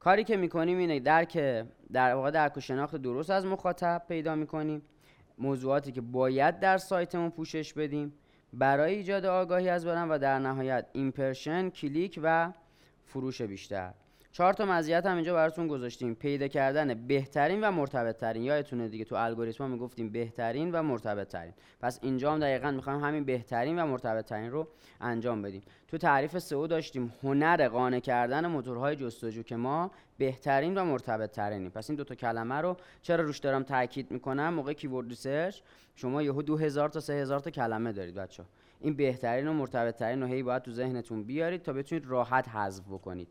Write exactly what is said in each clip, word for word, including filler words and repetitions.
کاری که میکنیم اینه درک در واقع درک و شناخت درست از مخاطب پیدا میکنیم، موضوعاتی که باید در سایتمون پوشش بدیم برای ایجاد آگاهی از برند و در نهایت ایمپرشن، کلیک و فروش بیشتر. چهار تا مزیت هم اینجا براتون گذاشتیم. پیدا کردن بهترین و مرتبط ترین. یادتونه دیگه تو الگوریتم ها میگفتیم بهترین و مرتبط ترین، پس اینجا هم دقیقاً میخوایم همین بهترین و مرتبط ترین رو انجام بدیم. تو تعریف سئو داشتیم هنر قانع کردن موتورهای جستجو که ما بهترین و مرتبط ترینیم. پس این دو تا کلمه رو چرا روش دارم تاکید میکنم؟ موقع کیورد ریسرچ شما یهو دو هزار تا سه هزار تا کلمه دارید بچه‌ها، این بهترین و مرتبط ترین رو هی باید تو ذهنتون بیارید تا بتونید راحت حذف بکنید.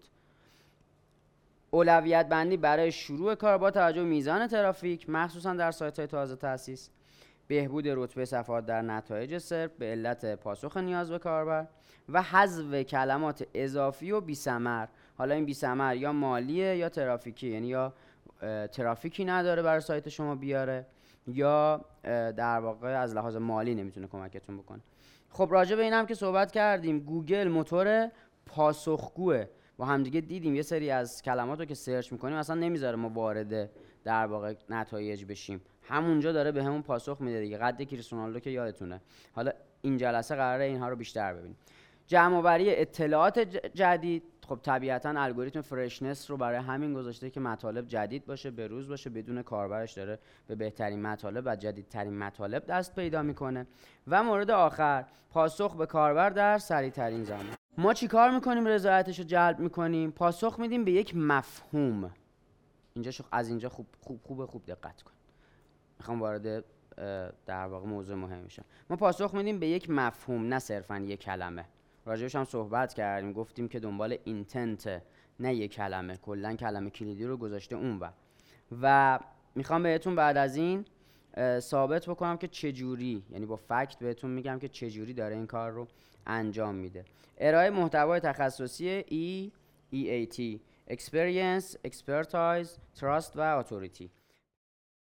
اولویت بندی برای شروع کار با توجه به میزان ترافیک مخصوصا در سایت‌های تازه تأسیس، بهبود رتبه صفحات در نتایج سرچ به علت پاسخ نیاز به کاربر و حذف کلمات اضافی و بی‌ثمر. حالا این بی‌ثمر یا مالیه یا ترافیکی، یعنی یا ترافیکی نداره برای سایت شما بیاره یا در واقع از لحاظ مالی نمیتونه کمکتون بکنه. خب راجع به این هم که صحبت کردیم، گوگل موتور پاسخگوه. با هم دیگه دیدیم یه سری از کلمات رو که سرچ میکنیم اصلا نمیذاره ما وارد در واقع نتایج بشیم، همونجا داره به همون پاسخ میده دیگه. قد کریستیانو که یادتونه. حالا این جلسه قراره اینها رو بیشتر ببینیم. جمع آوری اطلاعات جدید. خب طبیعتاً الگوریتم فرشنس رو برای همین گذاشته که مطالب جدید باشه، به روز باشه، بدون کاربرش داره به بهترین مطالب و جدیدترین مطالب دست پیدا میکنه. و مورد آخر پاسخ به کاربر در سریعترین زمان. ما چی کار میکنیم رضایتش رو جلب میکنیم؟ پاسخ میدیم به یک مفهوم. اینجا شو از اینجا خوب خوب خوب خوب دقت کن. میخوام وارد در واقع موضوع مهم میشم. ما پاسخ میدیم به یک مفهوم، نه صرفاً یک کلمه. راجعش هم صحبت کردیم، گفتیم که دنبال اینتنت نه یک کلمه، کلا کلمه کلیدی رو گذاشته اون و و میخوام بهتون بعد از این ثابت بکنم که چجوری، یعنی با فکت بهتون میگم که چجوری داره این کار رو انجام میده. ارائه محتوای تخصصی E E A T Experience, Expertise, Trust و Authority.